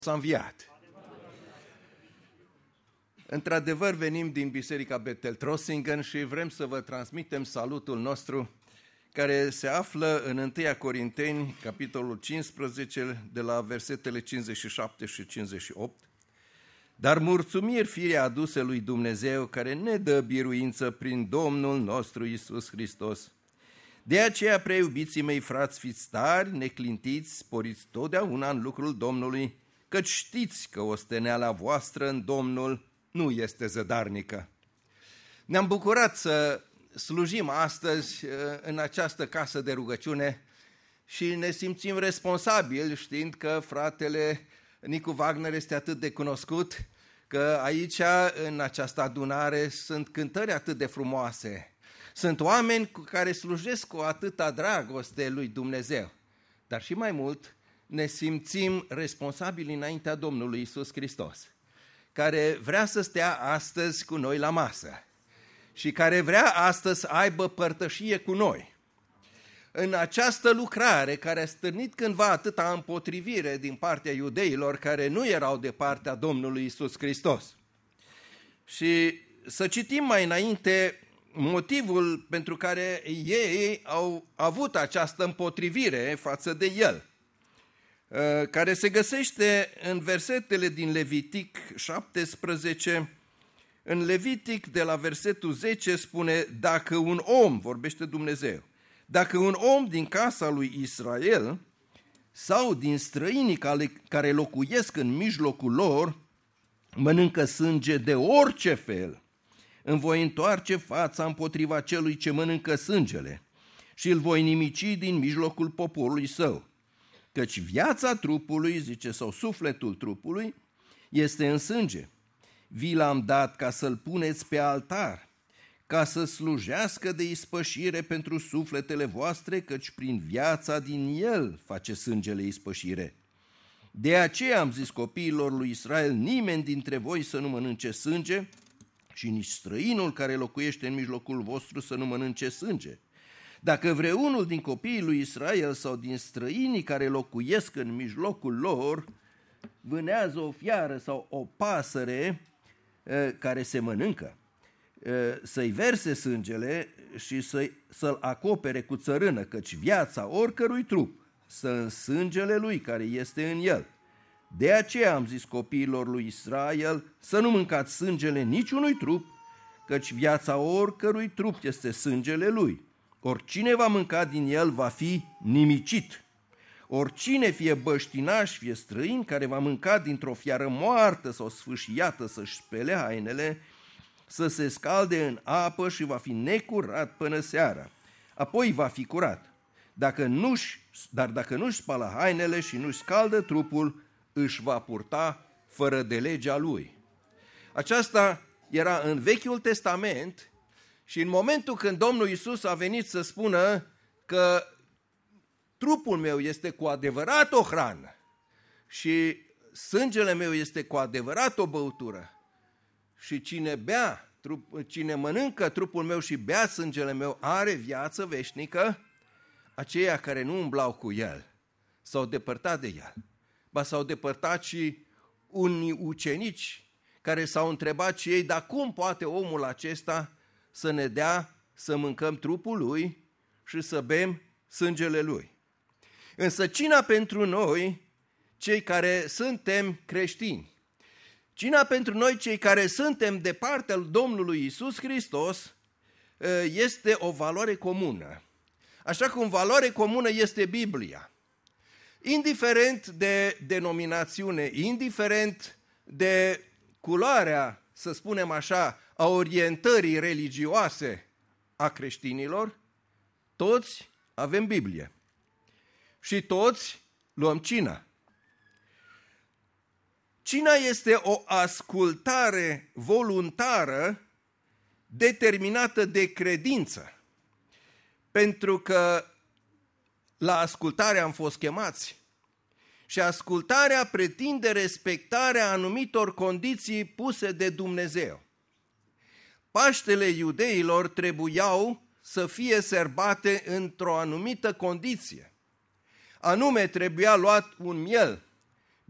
S-a înviat. Într-adevăr, venim din Biserica Bethel Trossingen și vrem să vă transmitem salutul nostru care se află în 1 Corinteni, capitolul 15, de la versetele 57 și 58. Dar mulțumiri fie aduse lui Dumnezeu, care ne dă biruință prin Domnul nostru Iisus Hristos. De aceea, preiubiții mei frați, fiți tari, neclintiți, sporiți totdeauna în lucrul Domnului, căci știți că osteneala voastră în Domnul nu este zădarnică. Ne-am bucurat să slujim astăzi în această casă de rugăciune și ne simțim responsabili știind că fratele Nicu Wagner este atât de cunoscut, că aici, în această adunare, sunt cântări atât de frumoase. Sunt oameni cu care slujesc cu atâta dragoste lui Dumnezeu, dar și mai mult ne simțim responsabili înaintea Domnului Iisus Hristos, care vrea să stea astăzi cu noi la masă și care vrea astăzi să aibă părtășie cu noi. În această lucrare care a stârnit cândva atâta împotrivire din partea iudeilor care nu erau de partea Domnului Iisus Hristos. Și să citim mai înainte motivul pentru care ei au avut această împotrivire față de el, care se găsește în versetele din Levitic 17. În Levitic, de la versetul 10, spune: dacă un om, vorbește Dumnezeu, dacă un om din casa lui Israel sau din străinii care locuiesc în mijlocul lor mănâncă sânge de orice fel, îmi voi întoarce fața împotriva celui ce mănâncă sângele și îl voi nimici din mijlocul poporului său. Căci viața trupului, zice, sau sufletul trupului, este în sânge. Vi l-am dat ca să-l puneți pe altar, ca să slujească de ispășire pentru sufletele voastre, căci prin viața din el face sângele ispășire. De aceea am zis copiilor lui Israel: nimeni dintre voi să nu mănânce sânge și nici străinul care locuiește în mijlocul vostru să nu mănânce sânge. Dacă vreunul din copiii lui Israel sau din străinii care locuiesc în mijlocul lor vânează o fiară sau o pasăre care se mănâncă, să-i verse sângele și să-l acopere cu țărână, căci viața oricărui trup stă în sângele lui care este în el. De aceea am zis copiilor lui Israel să nu mâncați sângele niciunui trup, căci viața oricărui trup este sângele lui. Oricine va mânca din el va fi nimicit. Oricine, fie băștinaș, fie străin, care va mânca dintr-o fiară moartă sau sfâșiată să-și spele hainele, să se scalde în apă și va fi necurat până seara. Apoi va fi curat. Dar dacă nu-și spală hainele și nu-și scaldă trupul, își va purta fără de legea lui. Aceasta era în Vechiul Testament și în momentul când Domnul Iisus a venit să spună că trupul meu este cu adevărat o hrană și sângele meu este cu adevărat o băutură și cine mănâncă trupul meu și bea sângele meu are viață veșnică, aceia care nu umblau cu el s-au depărtat de el. Ba s-au depărtat și unii ucenici care s-au întrebat și ei: dar cum poate omul acesta să ne dea să mâncăm trupul lui și să bem sângele lui? Însă cina pentru noi, cei care suntem creștini, cina pentru noi, cei care suntem de partea lui Domnului Iisus Hristos, este o valoare comună. Așa cum valoare comună este Biblia. Indiferent de denominațiune, indiferent de culoarea, să spunem așa, a orientării religioase a creștinilor, toți avem Biblie și toți luăm cina. Cina este o ascultare voluntară determinată de credință, pentru că la ascultare am fost chemați și ascultarea pretinde respectarea anumitor condiții puse de Dumnezeu. Paștele iudeilor trebuiau să fie sărbate într-o anumită condiție. Anume, trebuia luat un miel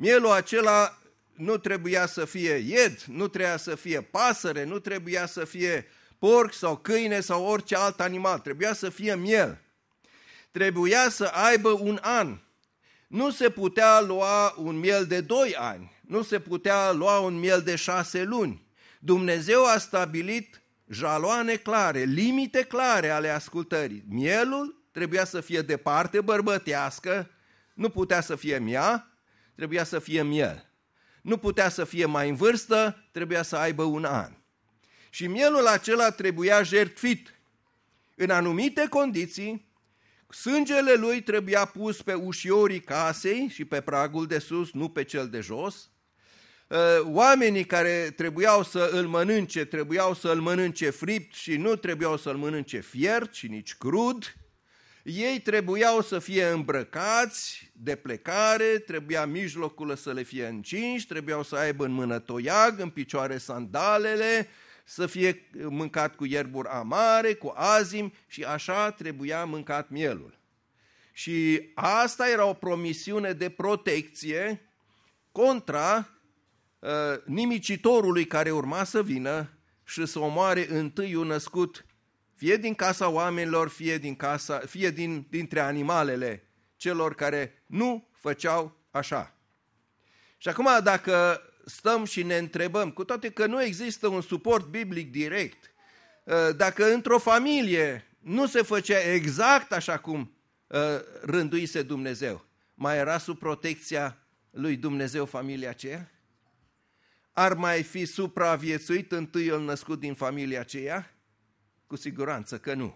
Mielul acela nu trebuia să fie ied, nu trebuia să fie pasăre, nu trebuia să fie porc sau câine sau orice alt animal, trebuia să fie miel. Trebuia să aibă un an. Nu se putea lua un miel de 2 ani, nu se putea lua un miel de 6 luni. Dumnezeu a stabilit jaloane clare, limite clare ale ascultării. Mielul trebuia să fie de parte bărbătească, nu putea să fie mia, trebuia să fie miel. Nu putea să fie mai în vârstă, trebuia să aibă un an. Și mielul acela trebuia jertfit. În anumite condiții, sângele lui trebuia pus pe ușiorii casei și pe pragul de sus, nu pe cel de jos. Oamenii care trebuiau să îl mănânce, trebuiau să îl mănânce fript și nu trebuiau să îl mănânce fiert și nici crud. Ei trebuiau să fie îmbrăcați de plecare, trebuia mijlocul să le fie încinși, trebuiau să aibă în mână toiag, în picioare sandalele, să fie mâncat cu ierburi amare, cu azim și așa trebuia mâncat mielul. Și asta era o promisiune de protecție contra nimicitorului care urma să vină și să omoare întâiul născut, fie din casa oamenilor, fie dintre animalele celor care nu făceau așa. Și acum dacă stăm și ne întrebăm, cu toate că nu există un suport biblic direct, dacă într-o familie nu se făcea exact așa cum rânduise Dumnezeu, mai era sub protecția lui Dumnezeu familia aceea? Ar mai fi supraviețuit întâiul născut din familia aceea? Cu siguranță că nu.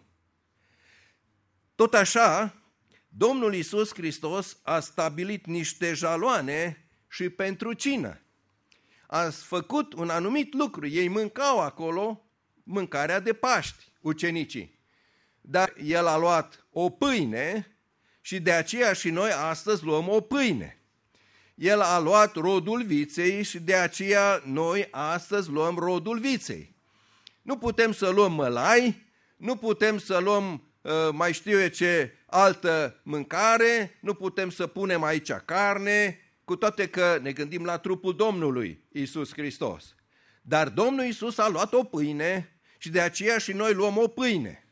Tot așa, Domnul Iisus Hristos a stabilit niște jaloane și pentru cină. A făcut un anumit lucru, ei mâncau acolo mâncarea de Paști, ucenicii. Dar el a luat o pâine și de aceea și noi astăzi luăm o pâine. El a luat rodul viței și de aceea noi astăzi luăm rodul viței. Nu putem să luăm mălai, nu putem să luăm mai știu eu ce altă mâncare, nu putem să punem aici carne, cu toate că ne gândim la trupul Domnului Iisus Hristos. Dar Domnul Iisus a luat o pâine și de aceea și noi luăm o pâine.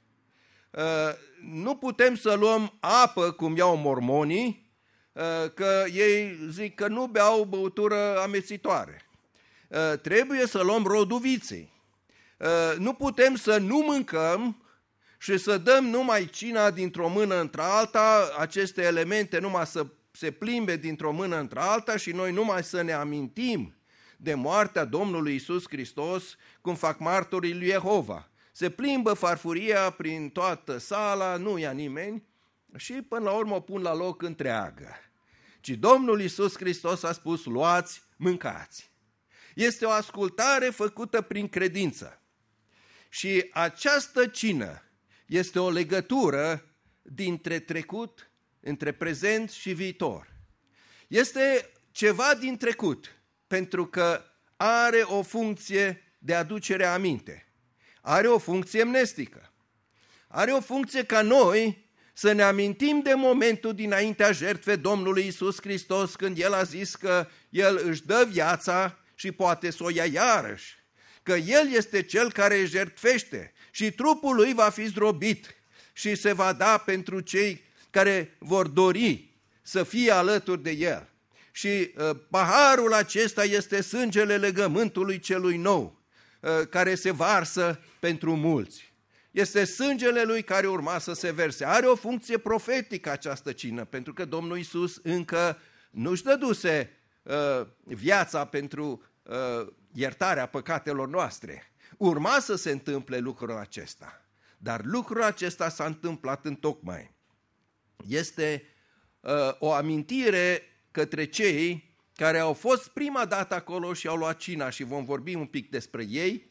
Nu putem să luăm apă cum iau mormonii, că ei zic că nu beau băutură amețitoare. Trebuie să luăm rodul viței. Nu putem să nu mâncăm și să dăm numai cina dintr-o mână într-alta, aceste elemente numai să se plimbe dintr-o mână într-alta și noi numai să ne amintim de moartea Domnului Iisus Hristos, cum fac martorii lui Jehova. Se plimbă farfuria prin toată sala, nu ia nimeni și până la urmă o pun la loc întreagă. Ci Domnul Iisus Hristos a spus, luați, mâncați. Este o ascultare făcută prin credință. Și această cină este o legătură dintre trecut, între prezent și viitor. Este ceva din trecut, pentru că are o funcție de aducere aminte. Are o funcție mnestică. Are o funcție ca noi să ne amintim de momentul dinaintea jertfei Domnului Iisus Hristos, când El a zis că El își dă viața și poate să o ia iarăși. Că El este Cel care își jertfește și trupul Lui va fi zdrobit și se va da pentru cei care vor dori să fie alături de El. Și paharul acesta este sângele legământului celui nou, care se varsă pentru mulți. Este sângele Lui care urma să se verse. Are o funcție profetică această cină, pentru că Domnul Iisus încă nu-și dăduse viața pentru iertarea păcatelor noastre. Urma să se întâmple lucrul acesta, dar lucrul acesta s-a întâmplat întocmai. Este o amintire către cei care au fost prima dată acolo și au luat cina și vom vorbi un pic despre ei.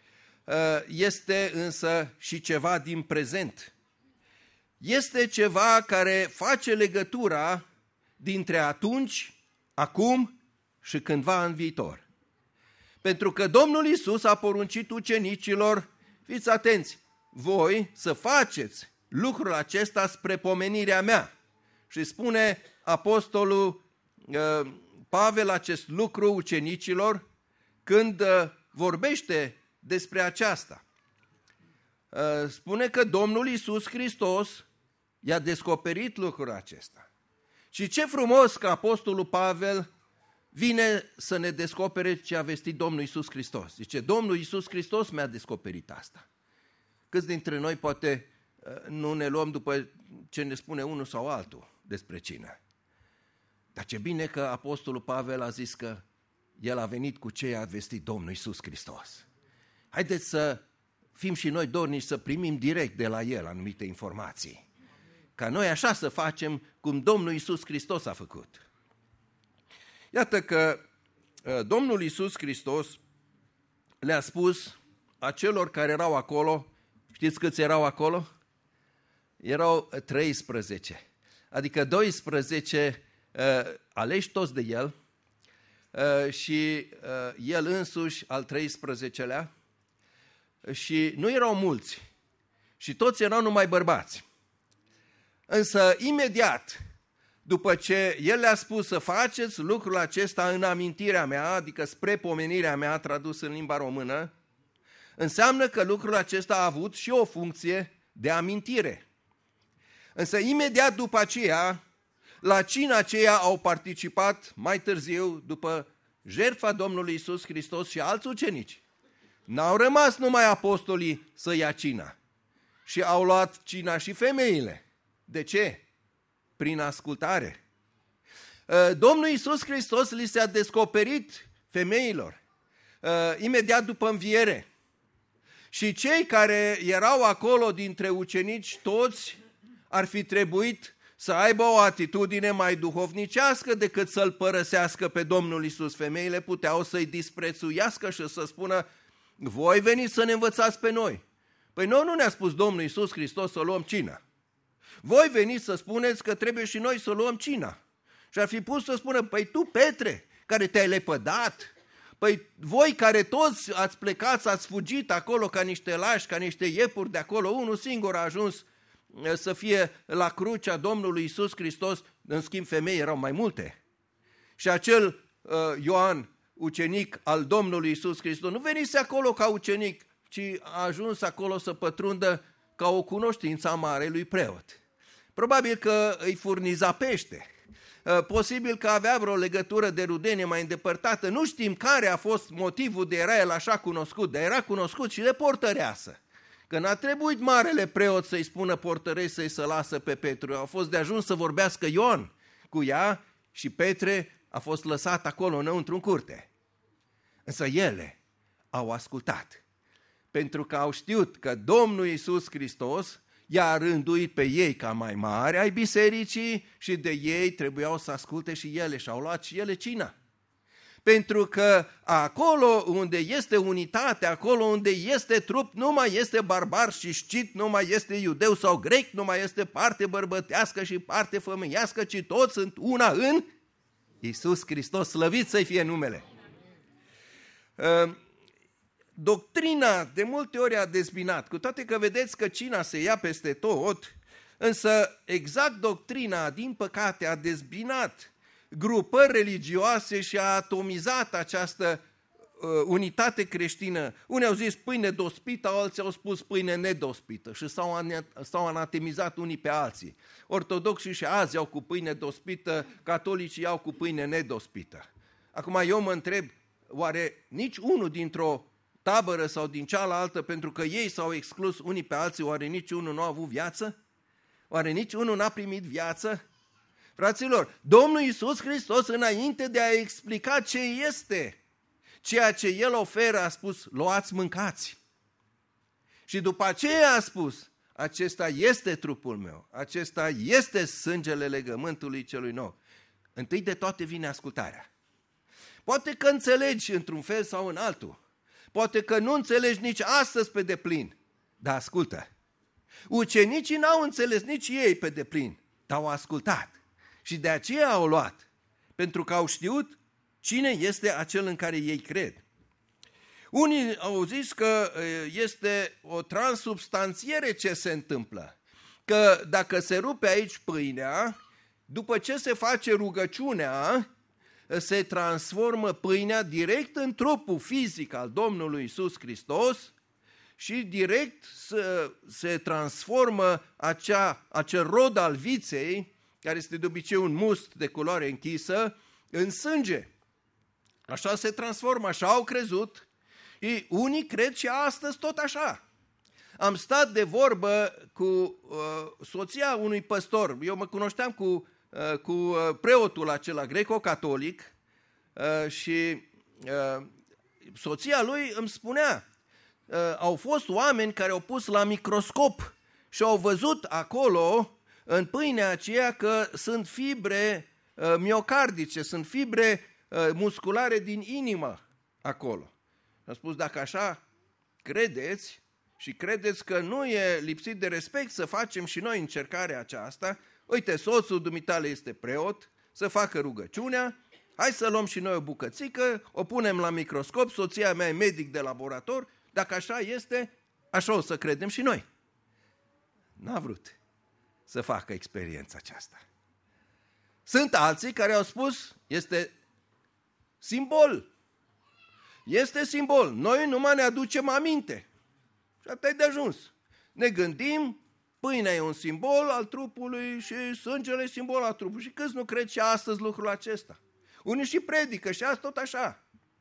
Este însă și ceva din prezent. Este ceva care face legătura dintre atunci, acum și cândva în viitor. Pentru că Domnul Iisus a poruncit ucenicilor, fiți atenți, voi să faceți lucrul acesta spre pomenirea mea. Și spune apostolul Pavel acest lucru ucenicilor când vorbește despre aceasta. Spune că Domnul Iisus Hristos i-a descoperit lucrul acesta. Și ce frumos că Apostolul Pavel vine să ne descopere ce a vestit Domnul Iisus Hristos. Zice, Domnul Iisus Hristos mi-a descoperit asta. Câți dintre noi poate nu ne luăm după ce ne spune unul sau altul despre cine? Dar ce bine că Apostolul Pavel a zis că el a venit cu ce a vestit Domnul Iisus Hristos. Haideți să fim și noi dornici să primim direct de la el anumite informații. Ca noi așa să facem cum Domnul Iisus Hristos a făcut. Iată că Domnul Iisus Hristos le-a spus acelor care erau acolo, știți câți erau acolo? Erau 13, adică 12 aleși toți de el și el însuși al 13-lea și nu erau mulți și toți erau numai bărbați. Însă imediat după ce el le-a spus să faceți lucrul acesta în amintirea mea, adică spre pomenirea mea, tradus în limba română, înseamnă că lucrul acesta a avut și o funcție de amintire. Însă imediat după aceea, la cina aceea au participat mai târziu, după jertfa Domnului Iisus Hristos și alți ucenici. N-au rămas numai apostolii să ia cina și au luat cina și femeile. De ce? Prin ascultare. Domnul Iisus Hristos li s-a descoperit femeilor imediat după înviere. Și cei care erau acolo dintre ucenici, toți ar fi trebuit să aibă o atitudine mai duhovnicească decât să-L părăsească pe Domnul Iisus. Femeile puteau să-i disprețuiască și să spună, voi veniți să ne învățați pe noi. Păi nu ne-a spus Domnul Iisus Hristos să luăm cina. Voi veniți să spuneți că trebuie și noi să luăm cina. Și ar fi pus să spună, păi tu, Petre, care te-ai lepădat, păi voi care toți ați plecat, ați fugit acolo ca niște lași, ca niște iepuri de acolo, unul singur a ajuns să fie la crucea Domnului Iisus Hristos, în schimb femei erau mai multe. Și acel Ioan, ucenic al Domnului Iisus Hristos, nu venise acolo ca ucenic, ci a ajuns acolo să pătrundă ca o cunoștință a marelui preot. Probabil că îi furniza pește, posibil că avea vreo legătură de rudenie mai îndepărtată, nu știm care a fost motivul de era el așa cunoscut, dar era cunoscut și de portăreasă. Că n-a trebuit marele preot să-i spună portăresei să lasă pe Petru, a fost de ajuns să vorbească Ioan cu ea și Petre a fost lăsat acolo înăuntru în curte. Însă ele au ascultat, pentru că au știut că Domnul Iisus Hristos i-a rânduit pe ei ca mai mari ai bisericii și de ei trebuiau să asculte și ele și au luat și ele cina. Pentru că acolo unde este unitate, acolo unde este trup, nu mai este barbar și scit, nu mai este iudeu sau grec, nu mai este parte bărbătească și parte femeiască, ci toți sunt una în Iisus Hristos, slăvit să-i fie numele. Doctrina de multe ori a dezbinat, cu toate că vedeți că cina se ia peste tot, însă exact doctrina, din păcate, a dezbinat grupări religioase și a atomizat această unitate creștină. Unii au zis pâine dospită, alții au spus pâine nedospită și s-au anatemizat unii pe alții. Ortodoxii și azi iau cu pâine dospită, catolicii iau cu pâine nedospită. Acum eu mă întreb, oare nici unul dintr-o tabără sau din cealaltă, pentru că ei s-au exclus unii pe alții, oare nici unul nu a avut viață? Oare nici unul n-a primit viață? Fraților, Domnul Iisus Hristos, înainte de a explica ce este ceea ce El oferă, a spus, luați, mâncați. Și după aceea a spus, acesta este trupul meu, acesta este sângele legământului celui nou. Întâi de toate vine ascultarea. Poate că înțelegi într-un fel sau în altul, poate că nu înțelegi nici astăzi pe deplin, dar ascultă. Ucenicii n-au înțeles nici ei pe deplin, dar au ascultat. Și de aceea au luat, pentru că au știut cine este acel în care ei cred. Unii au zis că este o transubstanțiere ce se întâmplă, că dacă se rupe aici pâinea, după ce se face rugăciunea, se transformă pâinea direct în trupul fizic al Domnului Iisus Hristos și direct se transformă acel rod al viței, care este de obicei un must de culoare închisă, în sânge. Așa se transformă, așa au crezut și unii cred și astăzi tot așa. Am stat de vorbă cu soția unui păstor, eu mă cunoșteam cu preotul acela greco-catolic și soția lui îmi spunea, au fost oameni care au pus la microscop și au văzut acolo în pâinea aceea că sunt fibre miocardice, sunt fibre musculare din inimă acolo. Am spus, dacă așa credeți și credeți că nu e lipsit de respect să facem și noi încercarea aceasta, uite, soțul dumitale este preot, să facă rugăciunea, hai să luăm și noi o bucățică, o punem la microscop, soția mea e medic de laborator, dacă așa este, așa o să credem și noi. N-a vrut să facă experiența aceasta. Sunt alții care au spus, este simbol. Este simbol. Noi numai ne aducem aminte. Și atât e de ajuns. Ne gândim, pâinea e un simbol al trupului și sângele e simbol al trupului. Și câți nu cred și astăzi lucrul acesta? Unii și predică și azi tot așa.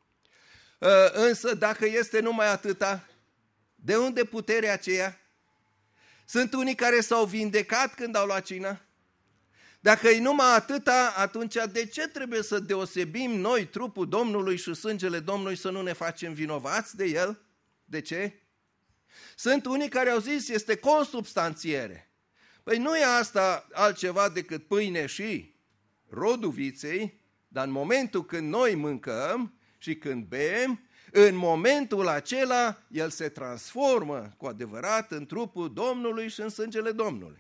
Însă dacă este numai atâta, de unde puterea aceea? Sunt unii care s-au vindecat când au luat cină. Dacă e numai atâta, atunci de ce trebuie să deosebim noi trupul Domnului și sângele Domnului să nu ne facem vinovați de el? De ce? Sunt unii care au zis este consubstanțiere. Păi nu e asta altceva decât pâine și rodul viței, dar în momentul când noi mâncăm și când bem, în momentul acela el se transformă cu adevărat în trupul Domnului și în sângele Domnului.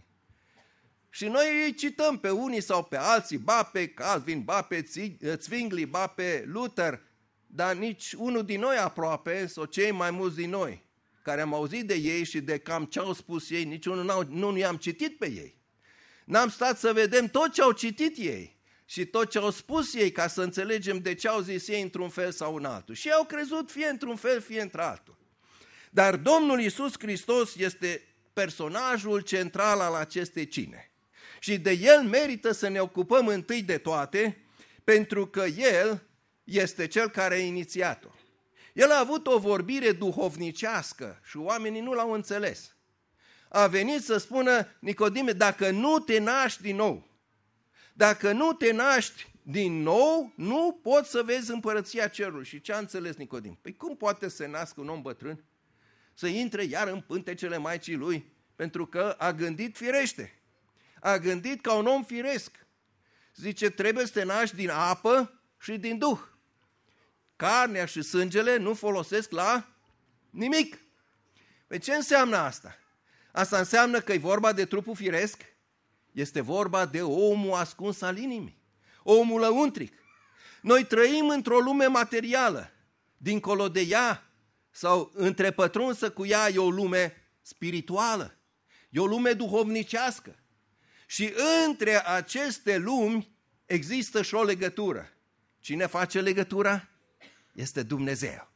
Și noi îi cităm pe unii sau pe alții, ba pe Calvin, ba pe Zwingli, ba pe Luther, dar nici unul din noi aproape, sau cei mai mulți din noi, care am auzit de ei și de cam ce au spus ei, niciunul nu i-am citit pe ei. N-am stat să vedem tot ce au citit ei și tot ce au spus ei ca să înțelegem de ce au zis ei într-un fel sau în altul. Și au crezut fie într-un fel, fie într-altul. Dar Domnul Iisus Hristos este personajul central al acestei cine. Și de El merită să ne ocupăm întâi de toate, pentru că El este Cel care a inițiat-o. El a avut o vorbire duhovnicească și oamenii nu l-au înțeles. A venit să spună, Nicodime, dacă nu te naști din nou, dacă nu te naști din nou, nu poți să vezi împărăția cerului. Și ce a înțeles Nicodim? Păi cum poate să nască un om bătrân? Să intre iar în pântecele Maicii lui? Pentru că a gândit firește. A gândit ca un om firesc. Zice, trebuie să te naști din apă și din duh. Carnea și sângele nu folosesc la nimic. Păi ce înseamnă asta? Asta înseamnă că e vorba de trupul firesc? Este vorba de omul ascuns al inimii, omul lăuntric. Noi trăim într-o lume materială. Dincolo de ea sau întrepătrunsă cu ea e o lume spirituală, e o lume duhovnicească. Și între aceste lumi există și o legătură. Cine face legătura? Este Dumnezeu.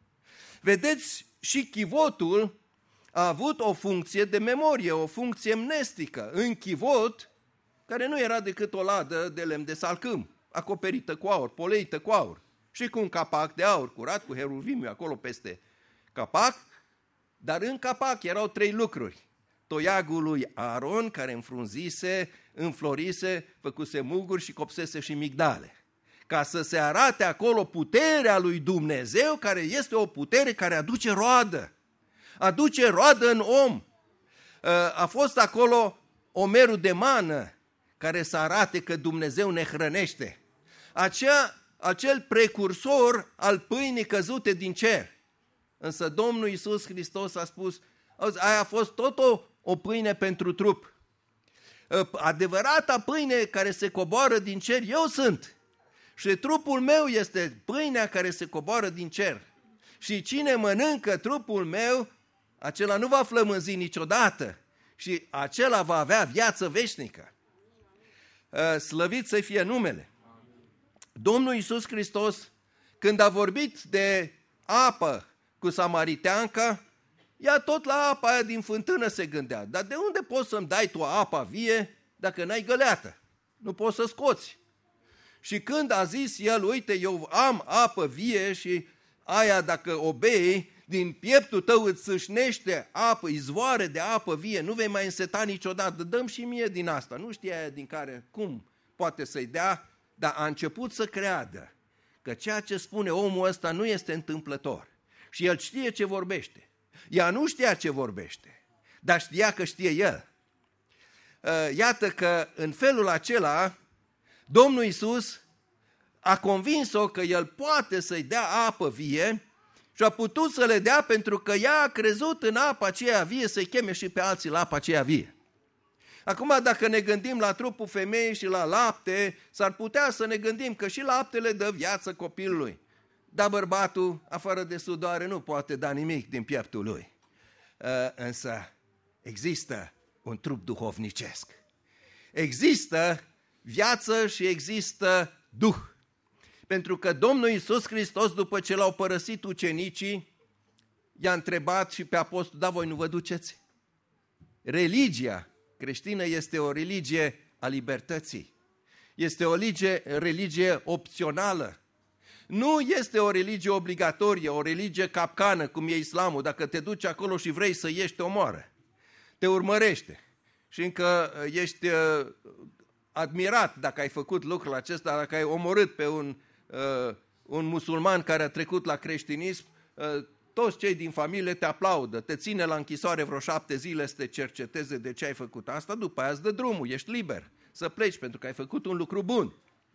Vedeți, și chivotul a avut o funcție de memorie, o funcție mnestică. În chivot, care nu era decât o ladă de lemn de salcâm, acoperită cu aur, poleită cu aur, și cu un capac de aur curat, cu heruvimiu acolo peste capac, dar în capac erau 3 lucruri. Toiagul lui Aaron, care înfrunzise, înflorise, făcuse muguri și copsese și migdale. Ca să se arate acolo puterea lui Dumnezeu, care este o putere care aduce roadă. Aduce roadă în om. A fost acolo omerul de mană, care să arate că Dumnezeu ne hrănește. Acel precursor al pâinii căzute din cer. Însă Domnul Iisus Hristos a spus, aia a fost tot o pâine pentru trup. Adevărata pâine care se coboară din cer, eu sunt. Și trupul meu este pâinea care se coboară din cer. Și cine mănâncă trupul meu, acela nu va flămânzi niciodată și acela va avea viață veșnică. Slăvit să fie numele. Domnul Iisus Hristos, când a vorbit de apă cu samariteanca, ea tot la apa aia din fântână se gândea. Dar de unde poți să-mi dai tu apa vie dacă n-ai găleată? Nu poți să scoți. Și când a zis el, uite, eu am apă vie și aia dacă o bei, din pieptul tău îți sâșnește apă, izvoare de apă vie, nu vei mai înseta niciodată, dăm și mie din asta. Nu știa aia din care, cum poate să-i dea, dar a început să creadă că ceea ce spune omul ăsta nu este întâmplător. Și el știe ce vorbește. Ea nu știa ce vorbește, dar știa că știe el. Iată că în felul acela, Domnul Iisus a convins-o că el poate să-i dea apă vie și a putut să le dea pentru că ea a crezut în apa aceea vie să-i cheme și pe alții la apa aceea vie. Acum, dacă ne gândim la trupul femeii și la lapte, s-ar putea să ne gândim că și laptele dă viață copilului. Dar bărbatul, afară de sudoare, nu poate da nimic din pieptul lui. Însă există un trup duhovnicesc. Există viață și există Duh. Pentru că Domnul Iisus Hristos, după ce l-au părăsit ucenicii, i-a întrebat și pe apostol, da, voi nu vă duceți? Religia creștină este o religie a libertății. Este o religie opțională. Nu este o religie obligatorie, o religie capcană, cum e islamul. Dacă te duci acolo și vrei să ieși, te omoară. Te urmărește. Și încă ești admirat dacă ai făcut lucrul acesta, dacă ai omorât pe un musulman care a trecut la creștinism, toți cei din familie te aplaudă, te ține la închisoare vreo 7 zile să te cerceteze de ce ai făcut asta, după aia îți dă drumul, ești liber să pleci pentru că ai făcut un lucru bun.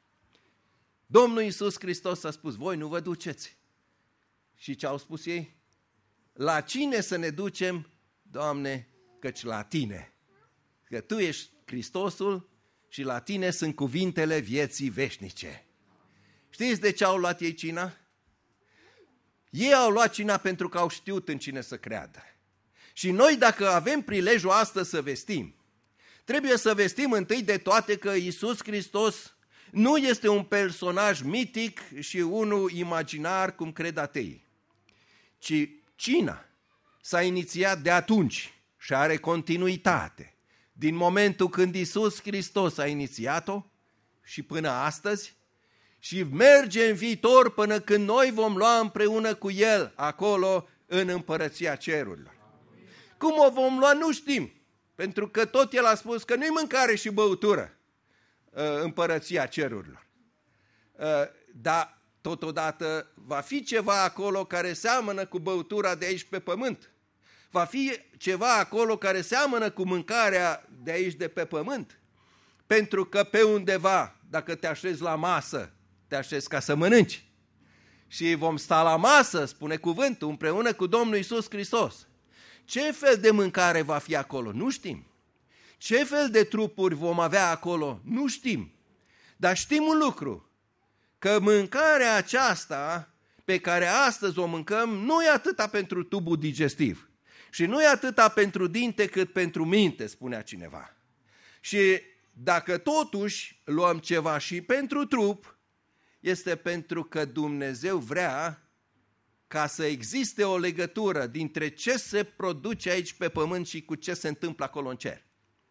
Domnul Iisus Hristos a spus, voi nu vă duceți. Și ce au spus ei? La cine să ne ducem, Doamne, căci la Tine. Că Tu ești Hristosul și la Tine sunt cuvintele vieții veșnice. Știți de ce au luat ei cina? Ei au luat cina pentru că au știut în cine să creadă. Și noi, dacă avem prilejul astăzi să vestim, trebuie să vestim întâi de toate că Iisus Hristos nu este un personaj mitic și unul imaginar, cum cred ateii, ci cina s-a inițiat de atunci și are continuitate. Din momentul când Iisus Hristos a inițiat-o și până astăzi, și merge în viitor până când noi vom lua împreună cu El acolo în împărăția cerurilor. Cum o vom lua nu știm, pentru că tot El a spus că nu-i mâncare și băutură împărăția cerurilor. Dar totodată va fi ceva acolo care seamănă cu băutura de aici pe pământ. Va fi ceva acolo care seamănă cu mâncarea de aici de pe pământ. Pentru că pe undeva, dacă te așezi la masă, te așezi ca să mănânci. Și vom sta la masă, spune cuvântul, împreună cu Domnul Iisus Hristos. Ce fel de mâncare va fi acolo? Nu știm. Ce fel de trupuri vom avea acolo? Nu știm. Dar știm un lucru, că mâncarea aceasta pe care astăzi o mâncăm nu e atâta pentru tubul digestiv și nu e atâta pentru dinte cât pentru minte, spunea cineva. Și dacă totuși luăm ceva și pentru trup, este pentru că Dumnezeu vrea ca să existe o legătură dintre ce se produce aici pe pământ și cu ce se întâmplă acolo în cer.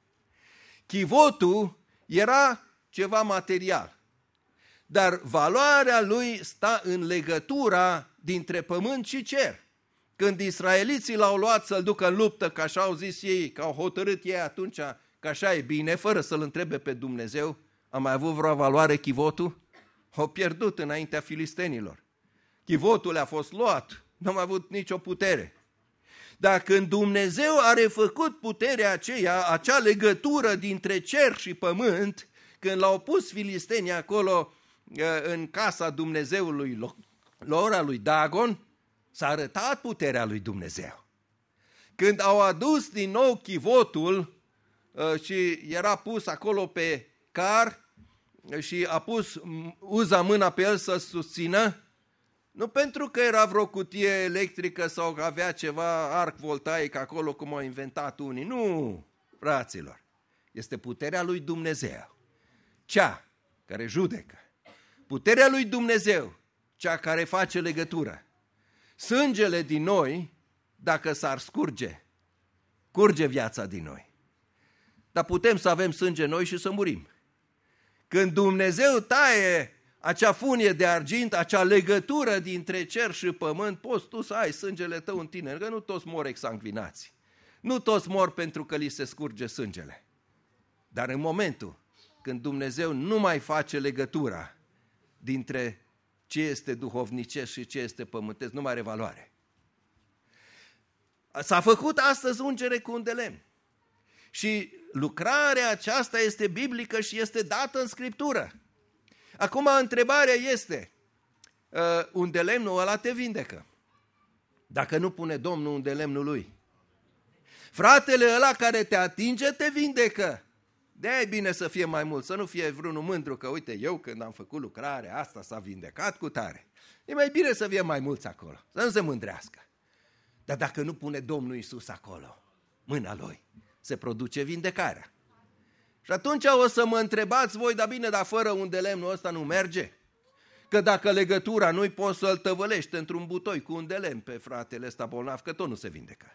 Chivotul era ceva material, dar valoarea lui sta în legătura dintre pământ și cer. Când israeliții l-au luat să-l ducă în luptă, că așa au zis ei, că au hotărât ei atunci că așa e bine, fără să-l întrebe pe Dumnezeu, a mai avut vreo valoare chivotul? Au pierdut înaintea filistenilor. Chivotul le-a fost luat, nu a mai avut nicio putere. Dar când Dumnezeu a refăcut puterea aceea, acea legătură dintre cer și pământ, când l-au pus filistenii acolo în casa Dumnezeului lor, a lui Dagon, s-a arătat puterea lui Dumnezeu. Când au adus din nou chivotul și era pus acolo pe car și a pus Uza mâna pe el să susțină, nu pentru că era vreo cutie electrică sau că avea ceva arc voltaic acolo cum au inventat unii. Nu, fraților, este puterea lui Dumnezeu, cea care judecă. Puterea lui Dumnezeu, cea care face legătură. Sângele din noi, dacă s-ar scurge, curge viața din noi. Dar putem să avem sânge noi și să murim. Când Dumnezeu taie acea funie de argint, acea legătură dintre cer și pământ, poți tu să ai sângele tău în tine, că nu toți mor exsanguinați. Nu toți mor pentru că li se scurge sângele. Dar în momentul când Dumnezeu nu mai face legătura dintre ce este duhovnicesc și ce este pământesc, nu mai are valoare. S-a făcut astăzi ungere cu un de lemn. Și lucrarea aceasta este biblică și este dată în Scriptură. Acum întrebarea este, un de lemnul ăla te vindecă. Dacă nu pune Domnul un de lemnul lui. Fratele ăla care te atinge te vindecă. De-aia e bine să fie mai mult, să nu fie vreunul mândru că uite eu când am făcut lucrarea asta s-a vindecat cu tare. E mai bine să fie mai mulți acolo, să nu se mândrească. Dar dacă nu pune Domnul Iisus acolo, mâna Lui, se produce vindecarea. Și atunci o să mă întrebați voi, dar bine, dar fără un de lemnul ăsta nu merge? Că dacă legătura nu-i poți să-l tăvălești într-un butoi cu un de lemn pe fratele ăsta bolnav, că tot nu se vindecă.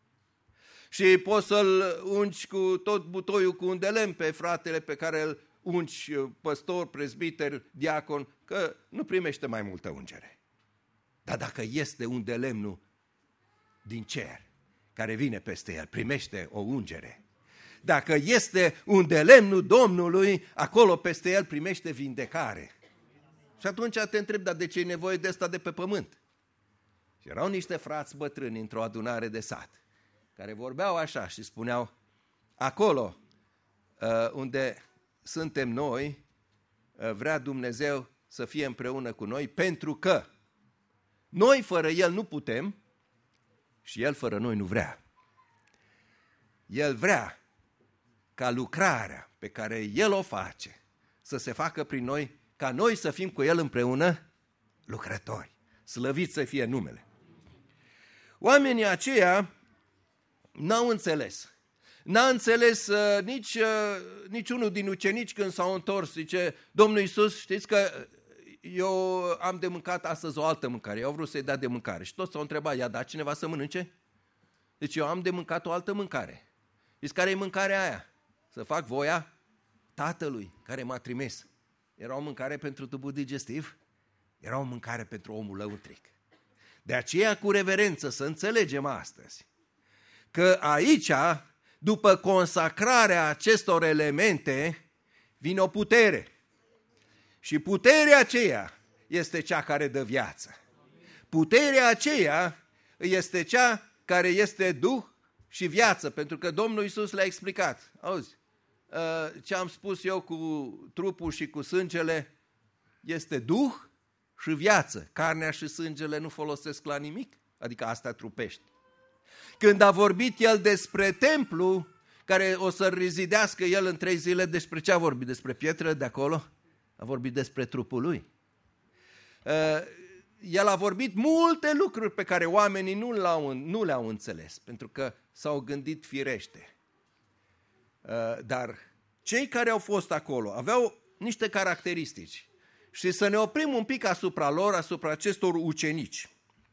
Și poți să-l ungi cu tot butoiul cu un de lemn pe fratele pe care îl ungi păstor, prezbiter, diacon, că nu primește mai multă ungere. Dar dacă este un de lemnul din cer care vine peste el, primește o ungere. Dacă este un de lemnul Domnului, acolo peste el primește vindecare. Și atunci te întreb, dar de ce e nevoie de asta de pe pământ? Și erau niște frați bătrâni într-o adunare de sat, care vorbeau așa și spuneau, acolo unde suntem noi, vrea Dumnezeu să fie împreună cu noi, pentru că noi fără El nu putem și El fără noi nu vrea. El vrea ca lucrarea pe care El o face să se facă prin noi, ca noi să fim cu El împreună lucrători. Slăvit să fie numele. Oamenii aceia n-au înțeles. N-a înțeles nici unul din ucenici când s-au întors. Zice, Domnul Iisus, știți că eu am de mâncat astăzi o altă mâncare. Eu au vrut să-i dea de mâncare. Și toți s-au întrebat, i-a dat cineva să mănânce? Deci eu am de mâncat o altă mâncare. Știți care e mâncarea aia? Să fac voia Tatălui care m-a trimis. Era o mâncare pentru tubul digestiv? Era o mâncare pentru omul lăuntric. De aceea, cu reverență, să înțelegem astăzi că aici, după consacrarea acestor elemente, vine o putere. Și puterea aceea este cea care dă viață. Puterea aceea este cea care este Duh și viață, pentru că Domnul Iisus le-a explicat. Auzi, ce am spus eu cu trupul și cu sângele este Duh și viață. Carnea și sângele nu folosesc la nimic, adică asta trupești. Când a vorbit El despre templu, care o să rezidească El în 3 zile, despre ce a vorbit? Despre pietrele de acolo? A vorbit despre trupul Lui. El a vorbit multe lucruri pe care oamenii nu le-au înțeles, pentru că s-au gândit firește. Dar cei care au fost acolo aveau niște caracteristici. Și să ne oprim un pic asupra lor, asupra acestor ucenici.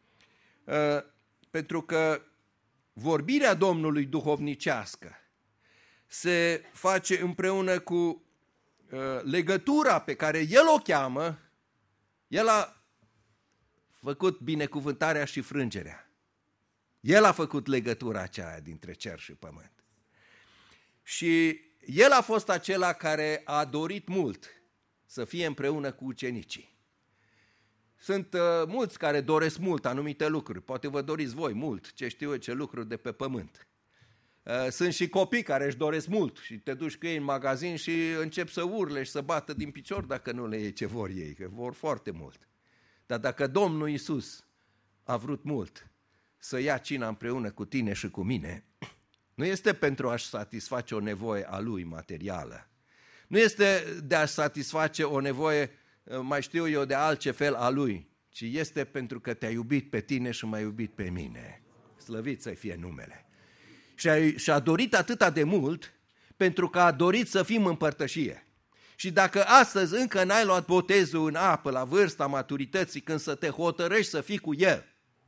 Pentru că vorbirea Domnului duhovnicească se face împreună cu legătura pe care El o cheamă. El a făcut binecuvântarea și frângerea. El a făcut legătura aceea dintre cer și pământ. Și El a fost acela care a dorit mult să fie împreună cu ucenicii. Sunt mulți care doresc mult anumite lucruri. Poate vă doriți voi mult, ce știu eu, ce lucruri de pe pământ. Sunt și copii care își doresc mult și te duci cu ei în magazin și încep să urle și să bată din picior dacă nu le iei ce vor ei, că vor foarte mult. Dar dacă Domnul Iisus a vrut mult să ia cina împreună cu tine și cu mine, nu este pentru a-și satisface o nevoie a Lui materială. Nu este de a-și satisface o nevoie, mai știu eu, de altce fel a Lui, ci este pentru că te-a iubit pe tine și m-a iubit pe mine. Slăvit să fie numele. Și a dorit atâta de mult pentru că a dorit să fim în părtășie. Și dacă astăzi încă n-ai luat botezul în apă la vârsta maturității, când să te hotărăști să fii cu El,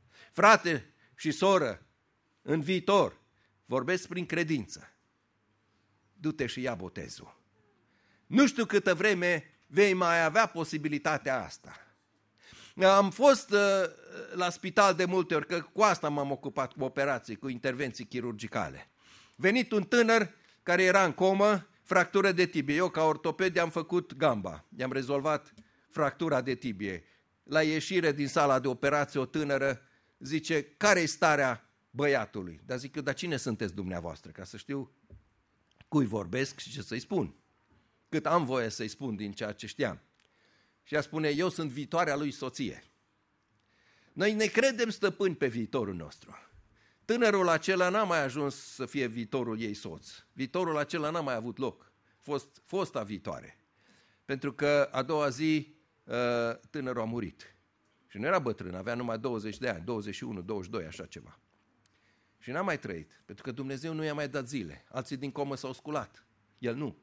frate și soră, în viitor, vorbesc prin credință, du-te și ia botezul. Nu știu câtă vreme vei mai avea posibilitatea asta. Am fost la spital de multe ori, că cu asta m-am ocupat, cu operații, cu intervenții chirurgicale. Venit un tânăr care era în comă, fractură de tibie. Eu, ca ortoped, am făcut gamba. I-am rezolvat fractura de tibie. La ieșire din sala de operație, o tânără zice, care-i starea băiatului? Dar zic eu, dar cine sunteți dumneavoastră? Ca să știu cui vorbesc și ce să-i spun. Cât am voie să-i spun din ceea ce știam. Și ea spune, eu sunt viitoarea lui soție. Noi ne credem stăpâni pe viitorul nostru. Tânărul acela n-a mai ajuns să fie viitorul ei soț. Viitorul acela n-a mai avut loc. Fosta viitoare. Pentru că a doua zi tânărul a murit. Și nu era bătrân, avea numai 20 de ani, 21, 22, așa ceva. Și n-a mai trăit, pentru că Dumnezeu nu i-a mai dat zile. Alții din comă s-au sculat, el nu.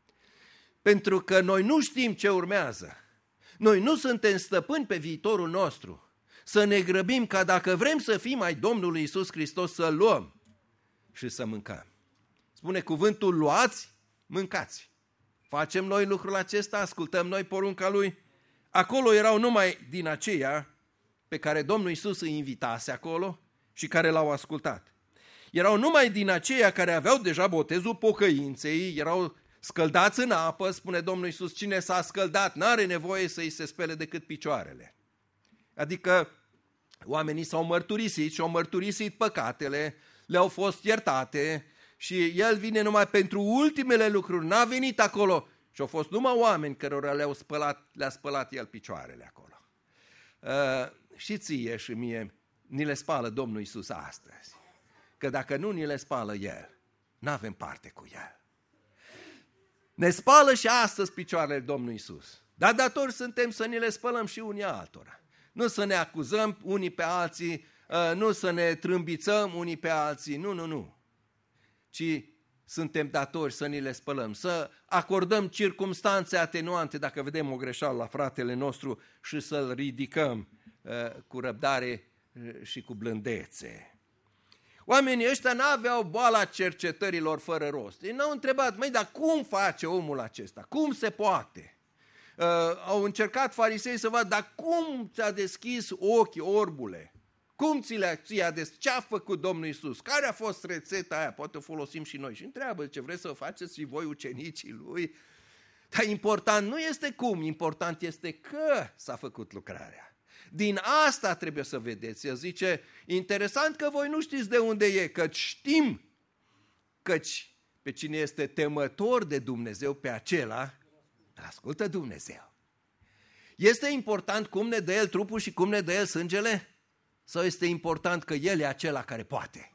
Pentru că noi nu știm ce urmează. Noi nu suntem stăpâni pe viitorul nostru. Să ne grăbim ca dacă vrem să fim ai Domnului Iisus Hristos, să luăm și să mâncăm. Spune cuvântul, luați, mâncați. Facem noi lucrul acesta, ascultăm noi porunca Lui. Acolo erau numai din aceia pe care Domnul Iisus îi invitase acolo și care l-au ascultat. Erau numai din aceia care aveau deja botezul pocăinței, erau scăldați în apă, spune Domnul Iisus, cine s-a scăldat n-are nevoie să-i se spele decât picioarele. Adică oamenii s-au mărturisit și au mărturisit păcatele, le-au fost iertate și El vine numai pentru ultimele lucruri, n-a venit acolo și au fost numai oameni cărora le-a spălat El picioarele acolo. Și ție și mie ni le spală Domnul Iisus astăzi, că dacă nu ni le spală El, n-avem parte cu El. Ne spală și astăzi picioarele Domnului Iisus, dar datori suntem să ni le spălăm și unii altora. Nu să ne acuzăm unii pe alții, nu să ne trâmbițăm unii pe alții, nu. Ci suntem datori să ni le spălăm, să acordăm circumstanțe atenuante dacă vedem o greșeală la fratele nostru și să-l ridicăm cu răbdare și cu blândețe. Oamenii ăștia n-aveau boala cercetărilor fără rost. Ei n-au întrebat, măi, dar cum face omul acesta? Cum se poate? Au încercat farisei să vadă, dar cum ți-a deschis ochii, orbule? Cum ți-a deschis? Ce a făcut Domnul Iisus? Care a fost rețeta aia? Poate o folosim și noi. Și întreabă, ce vreți să faceți și voi ucenicii Lui? Dar important nu este cum, important este că s-a făcut lucrarea. Din asta trebuie să vedeți. El zice, interesant că voi nu știți de unde e, căci știm, căci pe cine este temător de Dumnezeu, pe acela ascultă Dumnezeu. Este important cum ne dă El trupul și cum ne dă El sângele? Sau este important că El e acela care poate?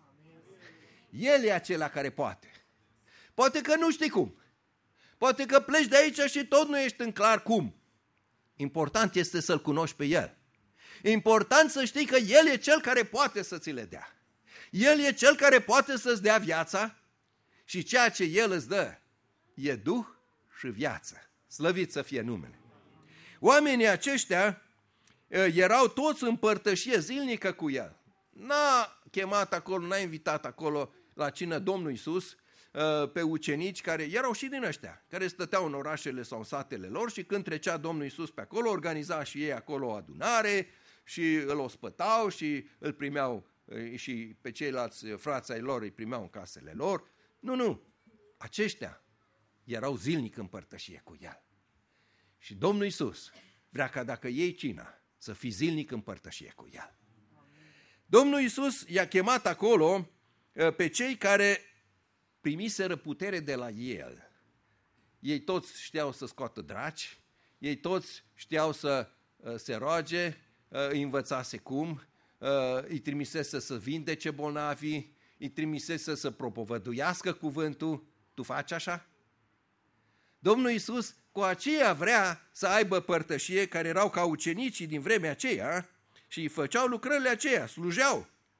El e acela care poate. Poate că nu știi cum. Poate că pleci de aici și tot nu ești în clar cum. Important este să-L cunoști pe El. Important să știi că El e Cel care poate să ți le dea. El e Cel care poate să-ți dea viața și ceea ce El îți dă e Duh și viață. Slăvit să fie numele. Oamenii aceștia erau toți în părtășie zilnică cu El. N-a chemat acolo, n-a invitat acolo la cină Domnul Iisus pe ucenici care erau și din ăștia, care stăteau în orașele sau în satele lor și când trecea Domnul Iisus pe acolo, organiza și ei acolo o adunare și îl ospătau și îl primeau și pe ceilalți frați ai lor îi primeau în casele lor. Nu, aceștia erau zilnic în părtășie cu El. Și Domnul Iisus vrea ca dacă iei cina, să fii zilnic în părtășie cu El. Domnul Iisus i-a chemat acolo pe cei care primiseră putere de la El. Ei toți știau să scoată draci, ei toți știau să se roage, îi învățase cum, îi trimisese să vindece bolnavii, îi trimisese să propovăduiască cuvântul. Tu faci așa? Domnul Iisus cu aceea vrea să aibă părtășie, care erau ca ucenicii din vremea aceea și îi făceau lucrările aceea, slujeau.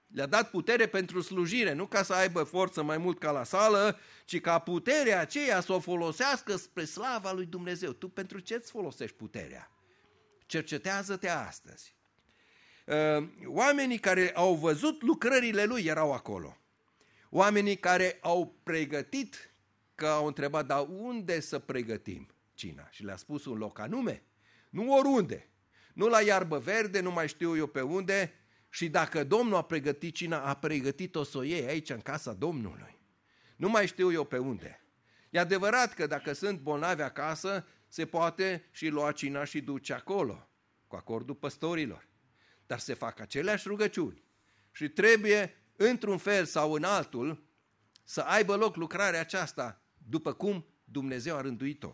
Le-a dat putere pentru slujire, nu ca să aibă forță mai mult ca la sală, ci ca puterea aceea să o folosească spre slava lui Dumnezeu. Tu pentru ce îți folosești puterea? Cercetează-te astăzi. Oamenii care au văzut lucrările lui erau acolo. Oamenii care au pregătit, că au întrebat, dar unde să pregătim cina? Și le-a spus un loc anume, nu oriunde, nu la iarbă verde, nu mai știu eu pe unde, și dacă Domnul a pregătit cina, a pregătit-o să o iei aici în casa Domnului. Nu mai știu eu pe unde. E adevărat că dacă sunt bolnavi acasă, se poate și lua cina și duce acolo, cu acordul păstorilor. Dar se fac aceleași rugăciuni și trebuie, într-un fel sau în altul, să aibă loc lucrarea aceasta, după cum Dumnezeu a rânduit-o.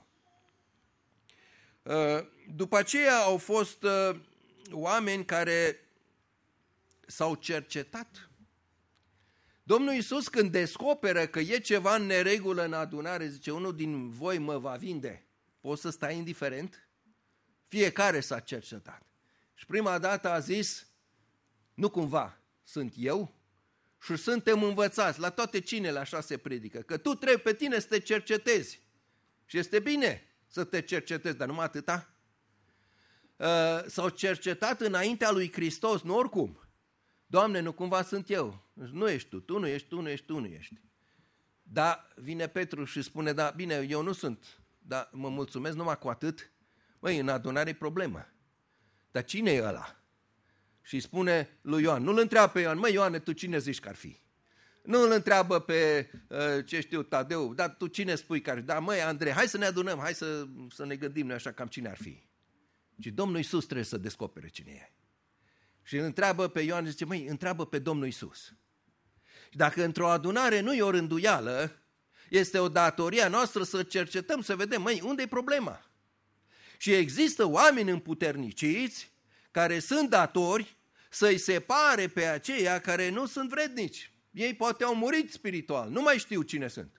După aceea au fost oameni care s-au cercetat. Domnul Iisus, când descoperă că e ceva în neregulă în adunare, zice, unul din voi mă va vinde. Poți să stai indiferent? Fiecare s-a cercetat. Și prima dată a zis, nu cumva sunt eu? Și suntem învățați, la toate cinele așa se predică, că tu trebuie pe tine să te cercetezi. Și este bine să te cercetezi, dar numai atâta. S-au cercetat înaintea lui Hristos, nu oricum. Doamne, nu cumva sunt eu? Nu ești tu, tu nu ești, tu nu ești, tu nu ești. Dar vine Petru și spune, da, bine, eu nu sunt, dar mă mulțumesc numai cu atât. Măi, în adunare e problemă. Dar cine e ăla? Și spune lui Ioan, nu-l întreabă pe Ioan, măi Ioane, tu cine zici că ar fi? Nu îl întreabă pe, ce știu, Tadeu, dar tu cine spui că ar fi? Da, măi, Andrei, hai să ne adunăm, hai să ne gândim noi așa cam cine ar fi. Și Domnul Iisus trebuie să descopere cine e. Și îl întreabă pe Ioan, zice, măi, întreabă pe Domnul Iisus. Și dacă într-o adunare nu e o rânduială, este o datoria noastră să cercetăm, să vedem, măi, unde e problema? Și există oameni împuterniciți care sunt datori să-i separe pe aceia care nu sunt vrednici. Ei poate au murit spiritual, nu mai știu cine sunt.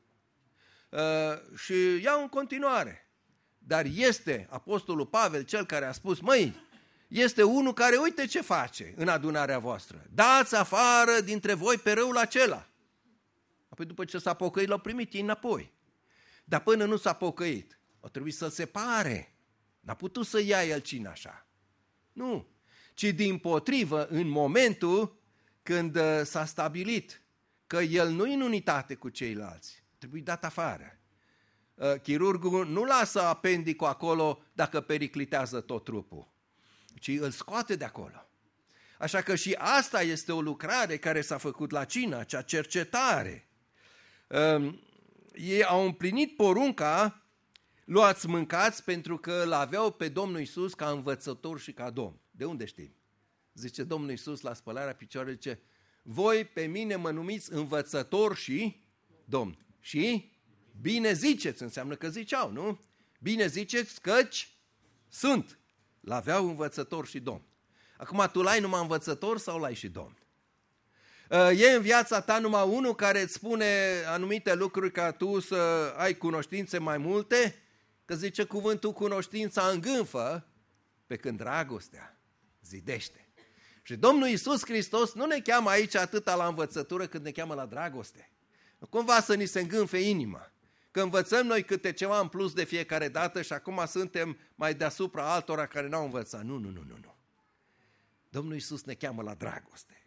Și iau în continuare. Dar este Apostolul Pavel cel care a spus, măi, este unul care uite ce face în adunarea voastră. Dați afară dintre voi pe răul acela. Apoi după ce s-a pocăit, l-au primit ei înapoi. Dar până nu s-a pocăit, au trebuit să-l separe. N-a putut să ia el cina așa. Nu. Ci dimpotrivă, în momentul când s-a stabilit că el nu e în unitate cu ceilalți, trebuie dat afară. Chirurgul nu lasă apendicul acolo dacă periclitează tot trupul, ci îl scoate de acolo. Așa că și asta este o lucrare care s-a făcut la cină, acea cercetare. Ei au împlinit porunca, luați, mâncați, pentru că îl aveau pe Domnul Iisus ca învățător și ca Domn. De unde știm? Zice Domnul Iisus la spălarea picioarelor, zice, voi pe mine mă numiți învățător și Domn. Și bine ziceți, înseamnă că ziceau, nu? Bine ziceți căci sunt. L-aveau învățător și Domn. Acum tu l-ai numai învățător sau l-ai și Domn? E în viața ta numai unul care îți spune anumite lucruri ca tu să ai cunoștințe mai multe? Că zice cuvântul, cunoștința îngânfă, pe când dragostea zidește. Și Domnul Iisus Hristos nu ne cheamă aici atâta la învățătură cât ne cheamă la dragoste. Cumva să ni se îngânfe inima. Că învățăm noi câte ceva în plus de fiecare dată și acum suntem mai deasupra altora care n-au învățat. Nu. Domnul Iisus ne cheamă la dragoste.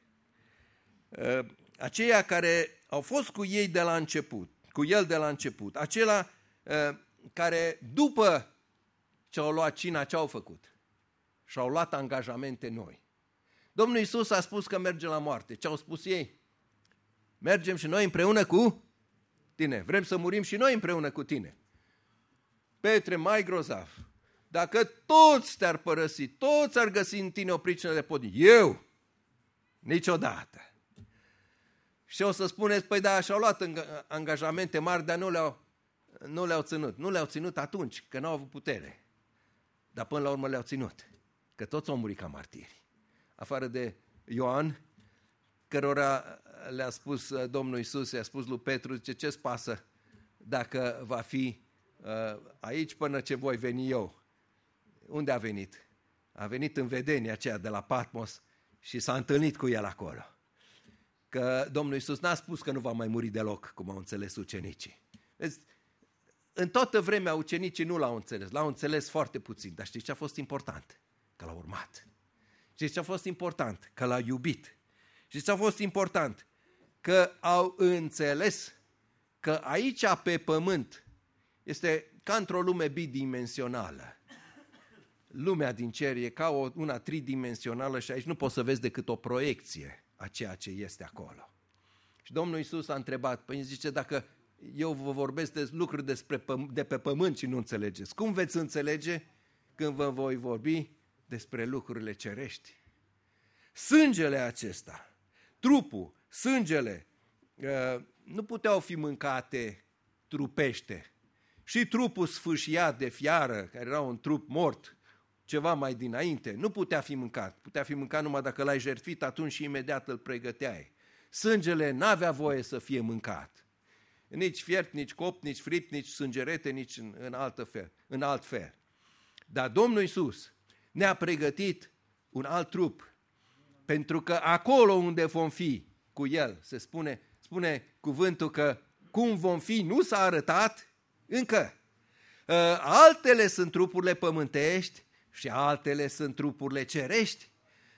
Aceia care au fost cu ei de la început, cu el de la început, acela care după ce au luat cina, ce au făcut? Și-au luat angajamente noi. Domnul Iisus a spus că merge la moarte. Ce au spus ei? Mergem și noi împreună cu tine. Vrem să murim și noi împreună cu tine. Petre, mai grozav. Dacă toți te-ar părăsi, toți ar găsi în tine o pricină de podie. Eu? Niciodată. Și o să spuneți, păi da, și-au luat angajamente mari, dar nu le-au ținut. Nu le-au ținut atunci, că n-au avut putere. Dar până la urmă le-au ținut. Că toți au murit ca martiri. Afară de Ioan, cărora le-a spus Domnul Iisus, i-a spus lui Petru, zice, ce-ți pasă dacă va fi aici până ce voi veni eu? Unde a venit? A venit în vedenia aceea de la Patmos și s-a întâlnit cu el acolo. că Domnul Iisus n-a spus că nu va mai muri deloc, cum au înțeles ucenicii. Vezi, în toată vremea ucenicii nu l-au înțeles, l-au înțeles foarte puțin, dar știți ce a fost important? Că l-a urmat. Știți ce a fost important? Că l-a iubit. Știți ce a fost important? Că au înțeles că aici pe pământ este ca într-o lume bidimensională. Lumea din cer e ca una tridimensională și aici nu poți să vezi decât o proiecție a ceea ce este acolo. Și Domnul Iisus a întrebat, păi zice, dacă eu vă vorbesc de lucruri de pe pământ și nu înțelegeți, cum veți înțelege când vă voi vorbi despre lucrurile cerești? Sângele acesta, trupul, sângele, nu puteau fi mâncate trupește. Și trupul sfâșiat de fiară, care era un trup mort, ceva mai dinainte, nu putea fi mâncat. Putea fi mâncat numai dacă l-ai jertfit atunci și imediat îl pregăteai. Sângele n-avea voie să fie mâncat. Nici fiert, nici copt, nici fript, nici sângerete, nici în alt fel. Dar Domnul Iisus ne-a pregătit un alt trup, pentru că acolo unde vom fi cu El, se spune cuvântul că cum vom fi nu s-a arătat încă. Altele sunt trupurile pământești și altele sunt trupurile cerești.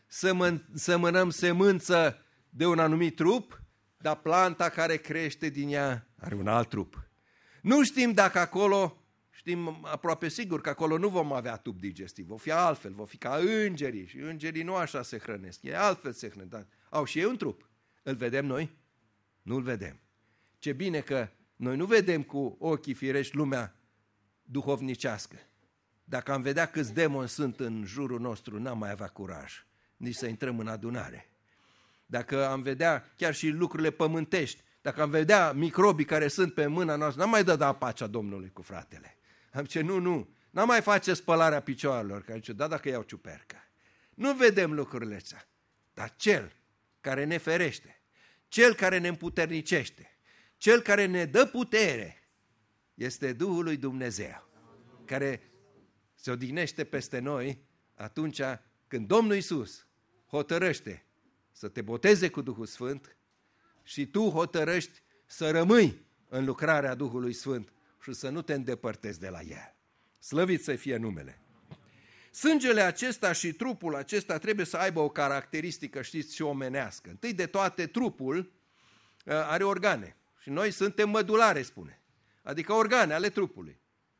Sămânăm semânță de un anumit trup, dar planta care crește din ea are un alt trup. Nu știm dacă acolo, știm aproape sigur că acolo nu vom avea tub digestiv, vom fi altfel, vom fi ca îngerii și îngerii nu așa se hrănesc, ei altfel se hrănesc, dar au și ei un trup. Îl vedem noi? Nu-l vedem. Ce bine că noi nu vedem cu ochii firești lumea duhovnicească. Dacă am vedea câți demoni sunt în jurul nostru, n-am mai avea curaj nici să intrăm în adunare. Dacă am vedea chiar și lucrurile pământești, dacă am vedea microbii care sunt pe mâna noastră, n-am mai dădea pacea Domnului cu fratele. Am zice, nu, n-am mai face spălarea picioarelor, că zice, da, dacă iau ciupercă. Nu vedem lucrurile astea, dar Cel care ne ferește, Cel care ne împuternicește, Cel care ne dă putere, este Duhul lui Dumnezeu, care se odihnește peste noi atunci când Domnul Iisus hotărăște să te boteze cu Duhul Sfânt și tu hotărăști să rămâi în lucrarea Duhului Sfânt și să nu te îndepărtezi de la El. Slăvit să fie numele! Sângele acesta și trupul acesta trebuie să aibă o caracteristică, știți, și omenească. Întâi de toate, trupul are organe și noi suntem mădulare, spune, adică organe ale trupului.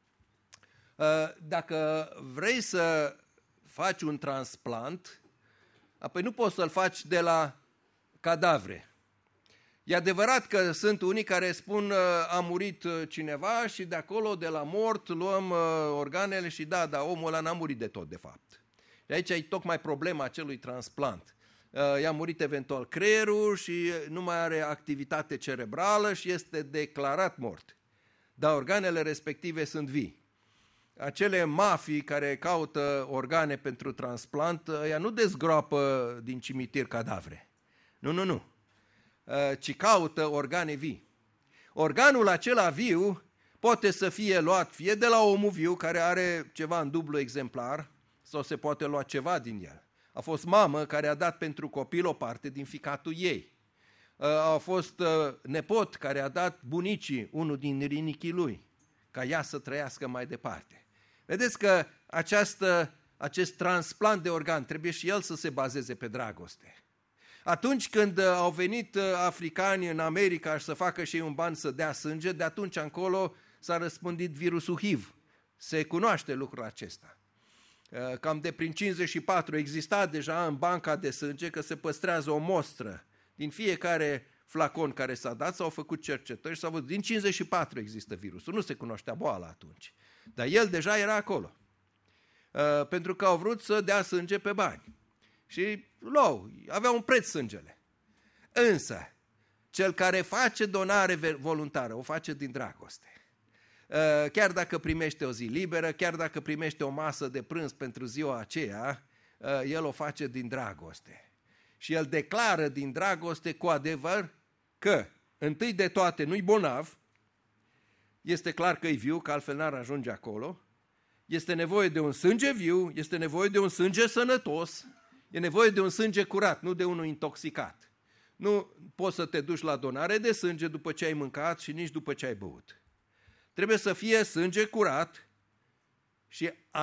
Dacă vrei să faci un transplant, apoi nu poți să-l faci de la cadavre. E adevărat că sunt unii care spun a murit cineva și de acolo, de la mort, luăm organele și da, dar omul ăla n-a murit de tot, de fapt. Și aici e tocmai problema acelui transplant. I-a murit eventual creierul și nu mai are activitate cerebrală și este declarat mort. Dar organele respective sunt vii. Acele mafii care caută organe pentru transplant, ea nu dezgroapă din cimitir cadavre. Nu. Ci caută organe vii. Organul acela viu poate să fie luat fie de la omul viu, care are ceva în dublu exemplar, sau se poate lua ceva din el. A fost mamă care a dat pentru copil o parte din ficatul ei. A fost nepot care a dat bunicii unul din rinichii lui, ca ea să trăiască mai departe. Vedeți că acest transplant de organ trebuie și el să se bazeze pe dragoste. Atunci când au venit africani în America și să facă și ei un ban să dea sânge, de atunci încolo s-a răspândit virusul HIV. Se cunoaște lucrul acesta. Cam de prin 54 exista deja în banca de sânge că se păstrează o mostră din fiecare flacon care s-a dat, s-au făcut cercetări și s-au văzut. Din 54 există virusul, nu se cunoștea boala atunci. Dar el deja era acolo. Pentru că au vrut să dea sânge pe bani. Și avea un preț sângele. Însă, cel care face donare voluntară, o face din dragoste. Chiar dacă primește o zi liberă, chiar dacă primește o masă de prânz pentru ziua aceea, el o face din dragoste. Și el declară din dragoste cu adevăr că, întâi de toate, nu-i bolnav, este clar că e viu, că altfel n-ar ajunge acolo, este nevoie de un sânge viu, este nevoie de un sânge sănătos, e nevoie de un sânge curat, nu de unul intoxicat. Nu poți să te duci la donare de sânge după ce ai mâncat și nici după ce ai băut. Trebuie să fie sânge curat și a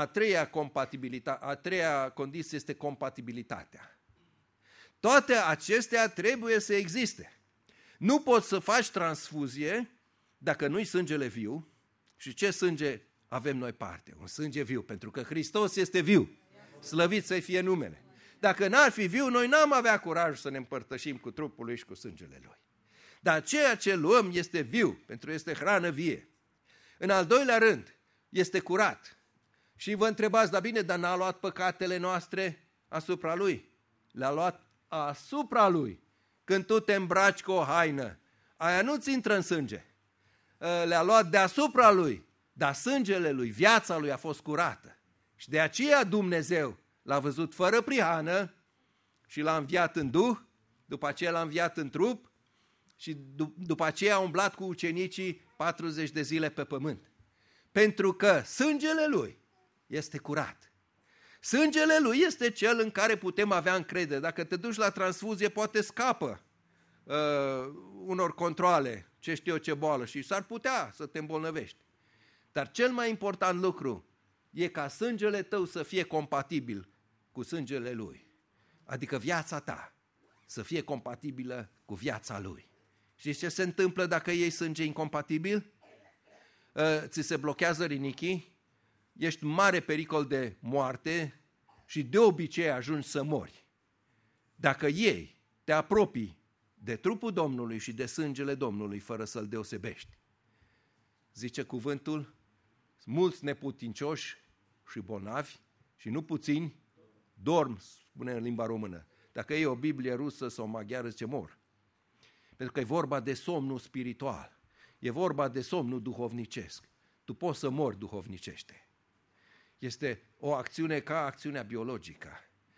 treia condiție este compatibilitatea. Toate acestea trebuie să existe. Nu poți să faci transfuzie dacă nu-i sângele viu. Și ce sânge avem noi parte? Un sânge viu, pentru că Hristos este viu. Slăvit să-i fie numele. Dacă n-ar fi viu, noi n-am avea curaj să ne împărtășim cu trupul lui și cu sângele lui. Dar ceea ce luăm este viu, pentru că este hrană vie. În al doilea rând, este curat. Și vă întrebați, dar bine, dar n-a luat păcatele noastre asupra lui? Le-a luat asupra lui. Când tu te îmbraci cu o haină, aia nu-ți intră în sânge. Le-a luat deasupra lui, dar sângele lui, viața lui a fost curată. Și de aceea Dumnezeu l-a văzut fără prihană și l-a înviat în duh, după aceea l-a înviat în trup și după aceea a umblat cu ucenicii 40 de zile pe pământ. Pentru că sângele lui este curat. Sângele lui este cel în care putem avea încredere. Dacă te duci la transfuzie, poate scapă unor controale, ce știu eu ce boală, și s-ar putea să te îmbolnăvești. Dar cel mai important lucru e ca sângele tău să fie compatibil cu sângele lui. Adică viața ta să fie compatibilă cu viața lui. Știți ce se întâmplă dacă iei sânge incompatibil? Ți se blochează rinichii, ești în mare pericol de moarte și de obicei ajungi să mori. Dacă iei, te apropii de trupul Domnului și de sângele Domnului fără să-l deosebești. Zice cuvântul, mulți neputincioși și bolnavi și nu puțini dorm, spune în limba română. Dacă e o Biblie rusă sau maghiară, zice mor. Pentru că e vorba de somnul spiritual. E vorba de somnul duhovnicesc. Tu poți să mori duhovnicește. Este o acțiune ca acțiunea biologică.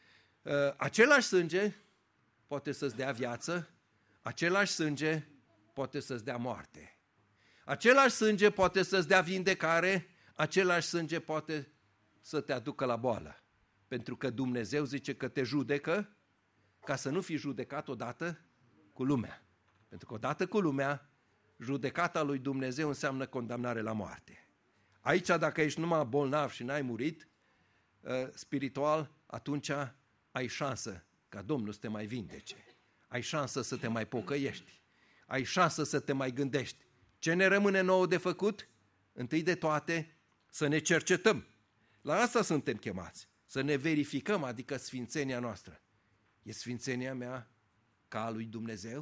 Același sânge poate să-ți dea viață, același sânge poate să-ți dea moarte. Același sânge poate să-ți dea vindecare, același sânge poate să te aducă la boală. Pentru că Dumnezeu zice că te judecă ca să nu fii judecat odată cu lumea. Pentru că odată cu lumea, judecata lui Dumnezeu înseamnă condamnare la moarte. Aici, dacă ești numai bolnav și n-ai murit spiritual, atunci ai șansă ca Domnul să te mai vindece. Ai șansă să te mai pocăiești. Ai șansă să te mai gândești. Ce ne rămâne nouă de făcut? Întâi de toate, să ne cercetăm. La asta suntem chemați. Să ne verificăm, adică sfințenia noastră. E sfințenia mea ca a lui Dumnezeu?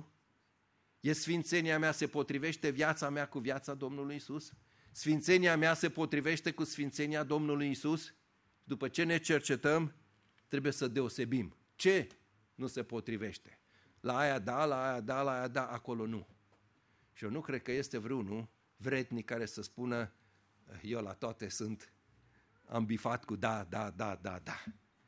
E sfințenia mea, se potrivește viața mea cu viața Domnului Iisus? Sfințenia mea se potrivește cu sfințenia Domnului Iisus? După ce ne cercetăm, trebuie să deosebim ce nu se potrivește. La aia da, la aia da, la aia da, acolo nu. Și eu nu cred că este vreunul vrednic care să spună eu la toate am bifat cu da, da, da, da, da.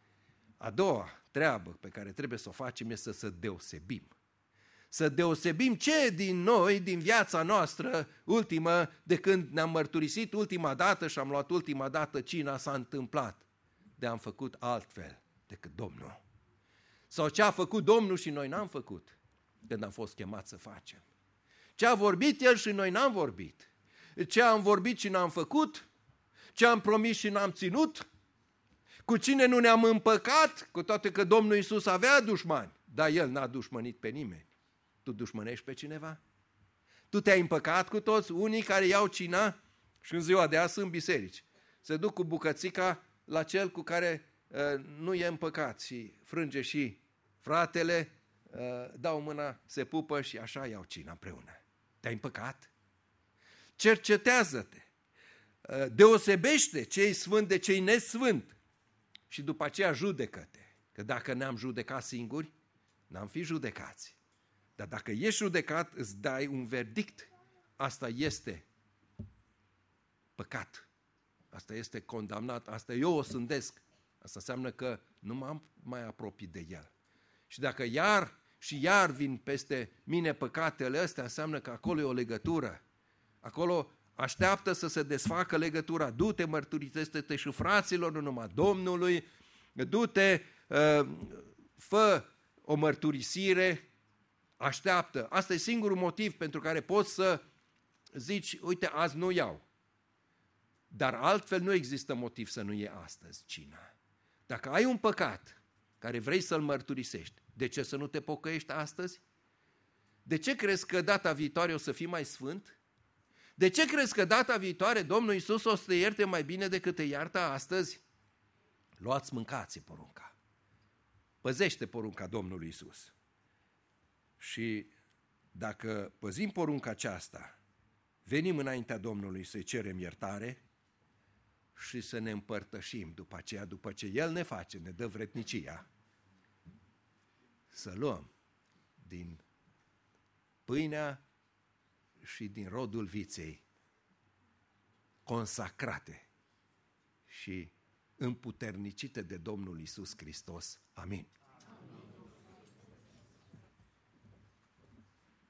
A doua treabă pe care trebuie să o facem este să deosebim. Să deosebim ce din noi, din viața noastră ultimă, de când ne-am mărturisit ultima dată și am luat ultima dată cina, s-a întâmplat de am făcut altfel decât Domnul. Sau ce a făcut Domnul și noi n-am făcut când am fost chemați să facem. Ce a vorbit El și noi n-am vorbit. Ce am vorbit și n-am făcut. Ce am promis și n-am ținut. Cu cine nu ne-am împăcat, cu toate că Domnul Iisus avea dușmani, dar El n-a dușmănit pe nimeni. Tu dușmănești pe cineva? Tu te-ai împăcat cu toți? Unii care iau cina și în ziua de azi sunt biserici. Se duc cu bucățica la cel cu care nu e împăcat și frânge și fratele, dau mâna, se pupă și așa iau cina împreună. Te-ai împăcat? Cercetează-te, deosebește ce-i sfânt de ce-i nesfânt și după aceea judecă-te. Că dacă ne-am judecat singuri, n-am fi judecați. Dar dacă ești judecat, îți dai un verdict. Asta este păcat. Asta este condamnat. Asta eu o sândesc. Asta înseamnă că nu m-am mai apropiat de El. Și dacă iar și iar vin peste mine păcatele astea, înseamnă că acolo e o legătură. Acolo așteaptă să se desfacă legătura. Du-te, mărturisește-te și fraților, nu numai Domnului. Du-te, fă o mărturisire așteaptă. Asta e singurul motiv pentru care poți să zici, uite, azi nu iau. Dar altfel nu există motiv să nu iei astăzi cina. Dacă ai un păcat care vrei să-l mărturisești, de ce să nu te pocăiești astăzi? De ce crezi că data viitoare o să fii mai sfânt? De ce crezi că data viitoare Domnul Iisus o să te ierte mai bine decât te iartă astăzi? Luați, mâncați porunca. Păzește porunca Domnului Iisus. Și dacă păzim porunca aceasta, venim înaintea Domnului să-i cerem iertare și să ne împărtășim după aceea, după ce El ne face, ne dă vrednicia, să luăm din pâinea și din rodul viței consacrate și împuternicite de Domnul Iisus Hristos. Amin.